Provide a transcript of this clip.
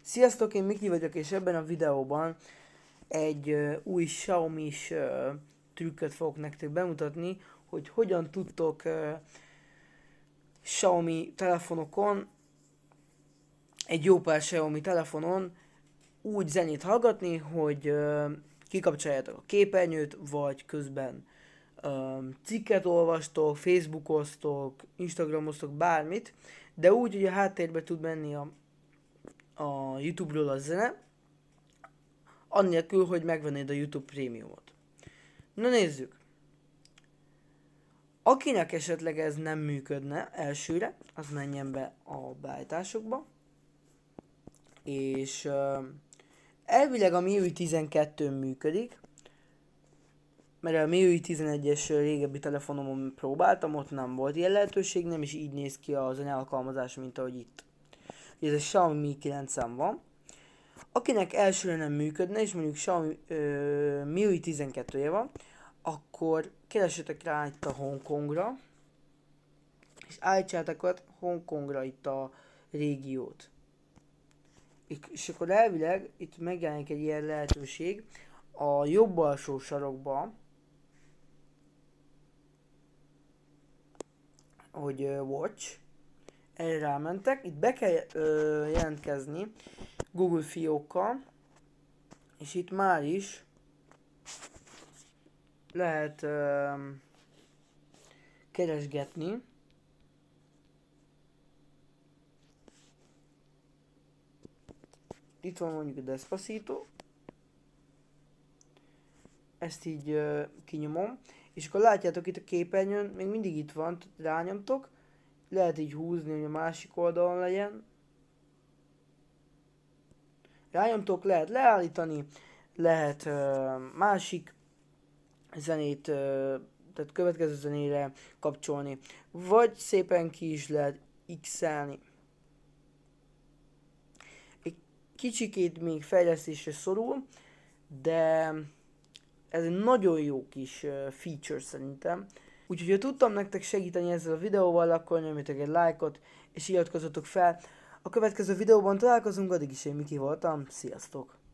Sziasztok, én Miki vagyok, és ebben a videóban egy új Xiaomi-s trükköt fogok nektek bemutatni, hogy hogyan tudtok Xiaomi telefonokon, egy jó pár Xiaomi telefonon úgy zenét hallgatni, hogy kikapcsoljátok a képernyőt, vagy közben cikket olvastok, Facebookoztok, Instagramoztok, bármit, de úgy, hogy a háttérbe tud menni a YouTube-ról a zene, annélkül, hogy megvennéd a YouTube prémiumot. Na nézzük! Akinek esetleg ez nem működne elsőre, az menjen be a beállításokba, és elvileg a MIUI 12 működik, mert a MIUI 11-es régebbi telefonomon próbáltam, ott nem volt ilyen lehetőség, nem is így néz ki a zenealkalmazás, mint ahogy itt. Ez a Xiaomi Mi 9 van. Akinek elsőre nem működne, és mondjuk Xiaomi MIUI 12-je van, akkor keresetek rá itt a Hongkongra, és állítsátok ott Hongkongra itt a régiót. És akkor elvileg itt megjelenik egy ilyen lehetőség a jobb alsó sarokba, hogy Watch, erre rámentek, itt be kell jelentkezni Google fiókkal, és itt már is lehet keresgetni. Itt van mondjuk a Despacito. Ezt így kinyomom. És akkor látjátok itt a képernyőn, még mindig itt van, rányomtok. Lehet így húzni, hogy a másik oldalon legyen. Rányomtok, lehet leállítani, lehet másik zenét, tehát következő zenére kapcsolni, vagy szépen ki is lehet x-elni. Egy kicsikét még fejlesztésre szorul, de ez egy nagyon jó kis feature szerintem. Úgyhogy ha tudtam nektek segíteni ezzel a videóval, akkor nyomjatok egy lájkot, és iratkozzatok fel. A következő videóban találkozunk, addig is én Miki voltam, sziasztok!